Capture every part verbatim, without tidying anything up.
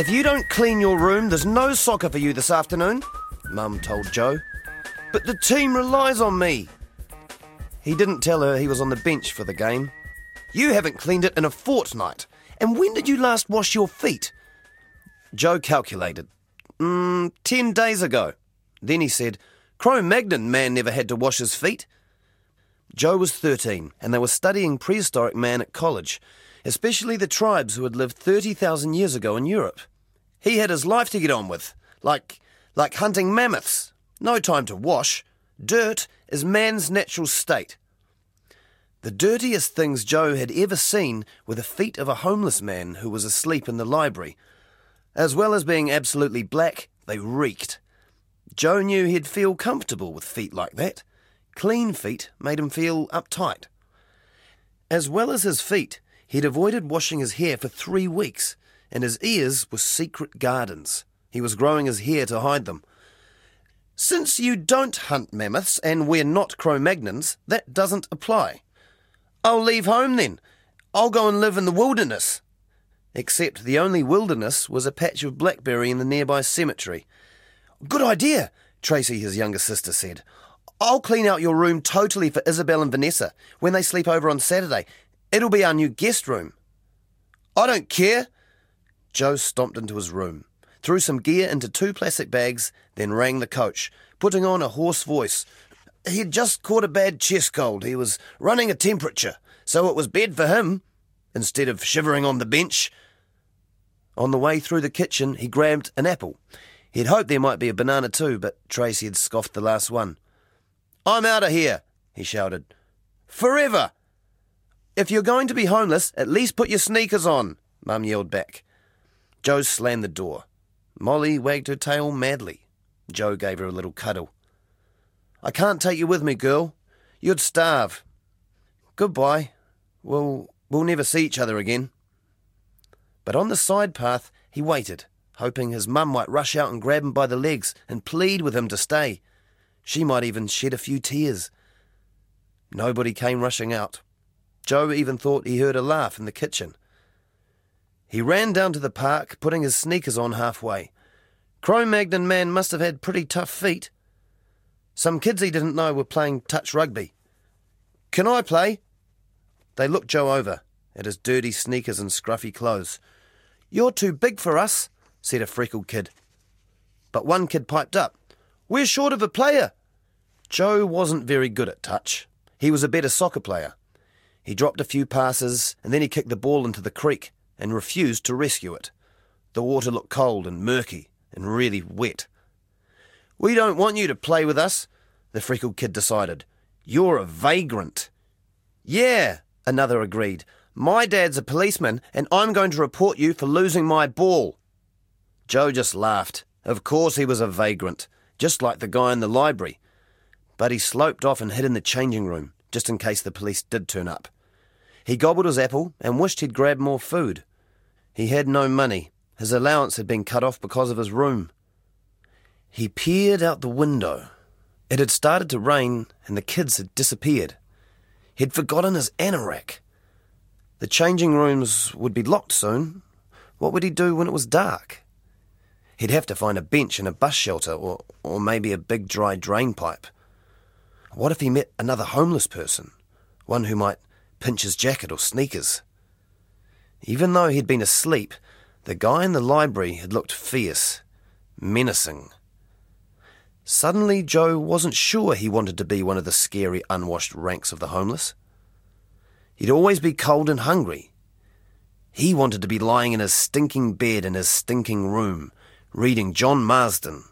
If you don't clean your room, there's no soccer for you this afternoon, Mum told Joe. But the team relies on me. He didn't tell her he was on the bench for the game. You haven't cleaned it in a fortnight. And when did you last wash your feet? Joe calculated. Mm, ten days ago. Then he said, Cro-Magnon man never had to wash his feet. Joe was thirteen, and they were studying prehistoric man at college, especially the tribes who had lived thirty thousand years ago in Europe. He had his life to get on with, like, like hunting mammoths. No time to wash. Dirt is man's natural state. The dirtiest things Joe had ever seen were the feet of a homeless man who was asleep in the library. As well as being absolutely black, they reeked. Joe knew he'd feel comfortable with feet like that. Clean feet made him feel uptight. As well as his feet, he'd avoided washing his hair for three weeks, and his ears were secret gardens. He was growing his hair to hide them. Since you don't hunt mammoths and we're not Cro-Magnons, that doesn't apply. I'll leave home then. I'll go and live in the wilderness. Except the only wilderness was a patch of blackberry in the nearby cemetery. Good idea, Tracy, his younger sister, said. I'll clean out your room totally for Isabel and Vanessa when they sleep over on Saturday. It'll be our new guest room. I don't care. Joe stomped into his room, threw some gear into two plastic bags, then rang the coach, putting on a hoarse voice. He'd just caught a bad chest cold. He was running a temperature, so it was bed for him, instead of shivering on the bench. On the way through the kitchen, he grabbed an apple. He'd hoped there might be a banana too, but Tracy had scoffed the last one. I'm out of here, he shouted. Forever! If you're going to be homeless, at least put your sneakers on, Mum yelled back. Joe slammed the door. Molly wagged her tail madly. Joe gave her a little cuddle. I can't take you with me, girl. You'd starve. Goodbye. We'll, we'll never see each other again. But on the side path, he waited, hoping his mum might rush out and grab him by the legs and plead with him to stay. She might even shed a few tears. Nobody came rushing out. Joe even thought he heard a laugh in the kitchen. He ran down to the park, putting his sneakers on halfway. Cro-Magnon man must have had pretty tough feet. Some kids he didn't know were playing touch rugby. Can I play? They looked Joe over, at his dirty sneakers and scruffy clothes. You're too big for us, said a freckled kid. But one kid piped up. We're short of a player. Joe wasn't very good at touch. He was a better soccer player. He dropped a few passes and then he kicked the ball into the creek and refused to rescue it. The water looked cold and murky and really wet. We don't want you to play with us, the freckled kid decided. You're a vagrant. Yeah, another agreed. My dad's a policeman and I'm going to report you for losing my ball. Joe just laughed. Of course he was a vagrant, just like the guy in the library. But he sloped off and hid in the changing room, just in case the police did turn up. He gobbled his apple and wished he'd grabbed more food. He had no money. His allowance had been cut off because of his room. He peered out the window. It had started to rain and the kids had disappeared. He'd forgotten his anorak. The changing rooms would be locked soon. What would he do when it was dark? He'd have to find a bench and a bus shelter or, or maybe a big dry drain pipe. What if he met another homeless person, one who might pinch his jacket or sneakers? Even though he'd been asleep, the guy in the library had looked fierce, menacing. Suddenly, Joe wasn't sure he wanted to be one of the scary, unwashed ranks of the homeless. He'd always be cold and hungry. He wanted to be lying in his stinking bed in his stinking room, reading John Marsden.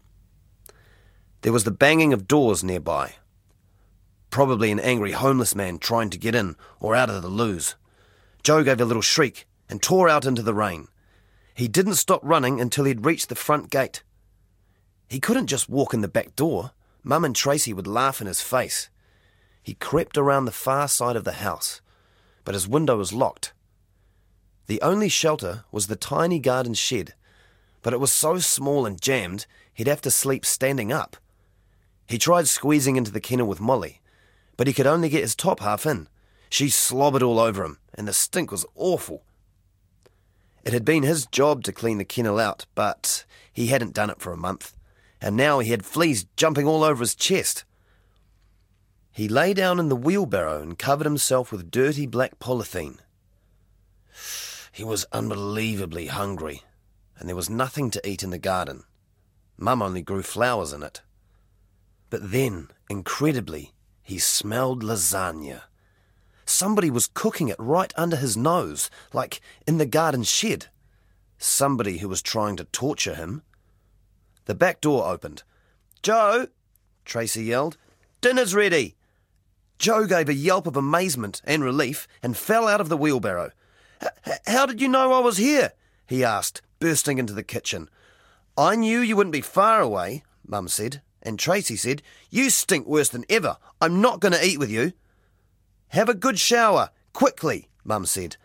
There was the banging of doors nearby. Probably an angry homeless man trying to get in or out of the loos. Joe gave a little shriek and tore out into the rain. He didn't stop running until he'd reached the front gate. He couldn't just walk in the back door. Mum and Tracy would laugh in his face. He crept around the far side of the house, but his window was locked. The only shelter was the tiny garden shed, but it was so small and jammed he'd have to sleep standing up. He tried squeezing into the kennel with Molly, but he could only get his top half in. She slobbered all over him, and the stink was awful. It had been his job to clean the kennel out, but he hadn't done it for a month, and now he had fleas jumping all over his chest. He lay down in the wheelbarrow and covered himself with dirty black polythene. He was unbelievably hungry, and there was nothing to eat in the garden. Mum only grew flowers in it. But then, incredibly, he smelled lasagna. Somebody was cooking it right under his nose, like in the garden shed. Somebody who was trying to torture him. The back door opened. "Joe!" Tracy yelled. "Dinner's ready!" Joe gave a yelp of amazement and relief and fell out of the wheelbarrow. "How did you know I was here?" he asked, bursting into the kitchen. "I knew you wouldn't be far away," Mum said, and Tracy said, "You stink worse than ever. I'm not going to eat with you." "Have a good shower, quickly," Mum said.